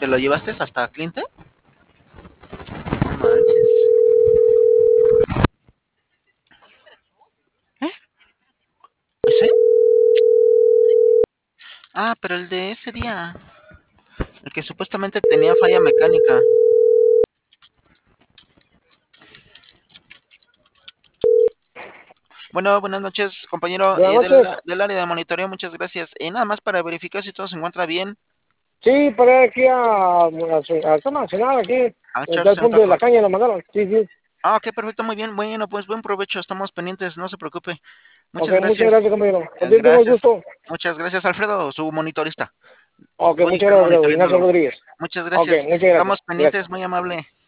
¿Te lo llevaste hasta cliente? No manches. ¿Eh? ¿Ese? Ah, pero el de ese día. El que supuestamente tenía falla mecánica. Bueno, buenas noches, compañero Buenas noches. del área de monitoreo, muchas gracias. Nada más para verificar si todo se encuentra bien, Sí, para ir aquí a cenar aquí, a en tal echarse un punto de taco. la caña lo mandaron. Sí, sí. Ah, ok, perfecto, muy bien. Bueno, pues buen provecho, estamos pendientes, no se preocupe. Ok, Muchas muchas gracias. gracias, compañero. Contigo tengo el Gracias. gusto. Muchas gracias, Alfredo, su monitorista. Ok, Voy a muchas estar gracias, Alfredo. Ignacio monitoreándolo. Rodríguez. Muchas Ok, gracias. muchas gracias. Estamos Gracias. pendientes, muy amable.